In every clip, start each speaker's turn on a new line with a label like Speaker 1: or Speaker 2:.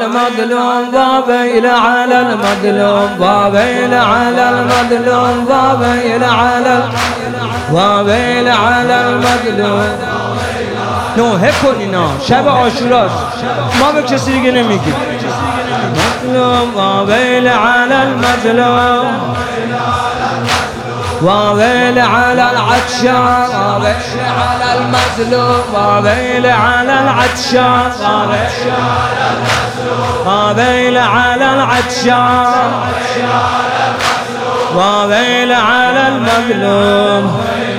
Speaker 1: المظلوم وويل على المظلوم وويل على المظلوم وويل على وويل على المظلوم. نوحه کنینا شب عاشوراست، ما به کسی دیگه نمیگیم. مظلوم وويل على المظلوم وويل على العطشان وويل على المظلوم وويل على العطشان وويل على العطشان وويل على المظلوم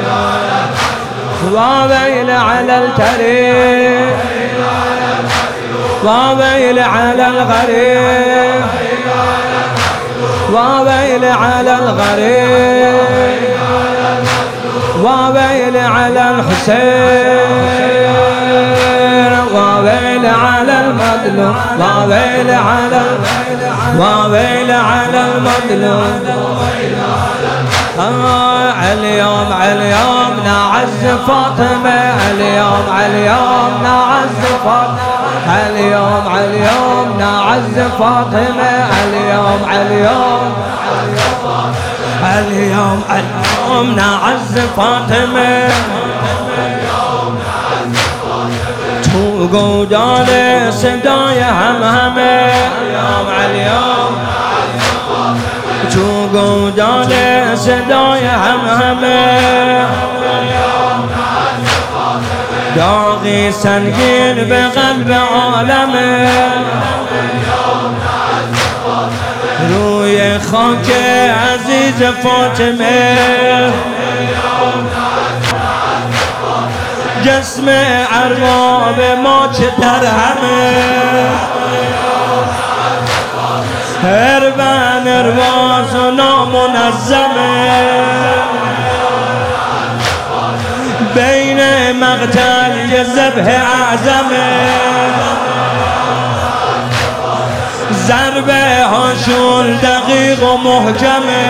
Speaker 1: وويل على الكريم وويل على الغريب وويل على الغريب وويل على الحسين وويل على المظلوم وويل على وويل على المظلوم. اليوم نعز فاطمة اليوم نعز فاطمة اليوم نعز فاطمة اليوم نعز فاطمة تو گودال صدای همه اليوم تو گودال صدای همه داغی سنگین به قلب عالمه روی خاک عزیز فاطمه جسم ارباب ما چه درهمه هربن ارواز و نامنظمه بین مقتل یه ذبح اعظمه ضربه هاشون دقیق و محکمه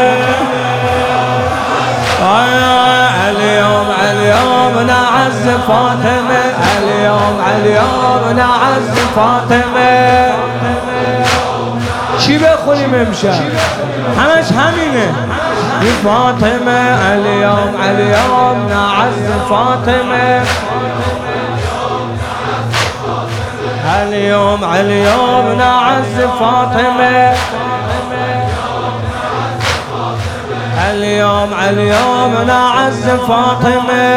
Speaker 1: اليوم نعز فاطمه اليوم نعز فاطمه. چی بخونیم امشب؟ همش همینه. فاطمه اليوم نعز فاطمه اليوم نعز فاطمه اليوم نعز فاطمه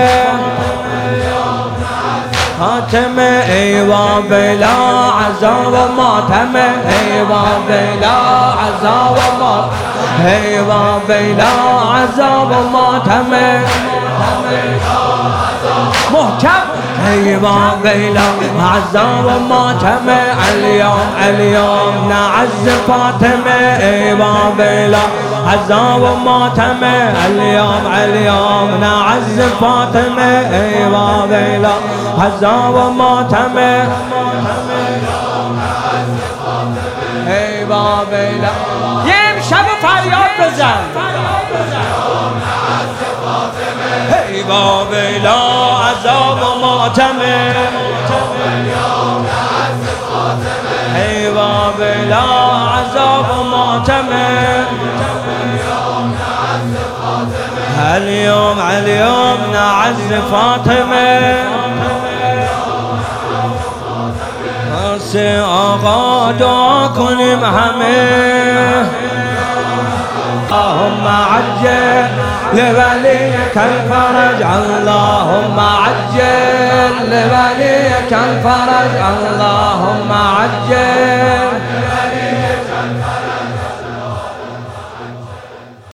Speaker 1: فاطمه ايوا بلا عذاب ماتمه ايوا بلا عذاب ماتمه ايوا بلا عذاب ماتمه محکم ايوا بلا عذاب ماتمه اليوم نعز فاطمه ايوا بلا عذاب ماتمه اليوم نعز فاطمه ايوا بلا عذاب ماتمه ايوا بلا. یه شب فریاد بزن ايوا بلا عذاب ماتمه ايوا بلا عذاب ماتمه اليوم نعز فاطمه واسه آقا دعا کنیم همه اللهم عجل لوليك الفرج اللهم عجل لوليك الفرج اللهم عجل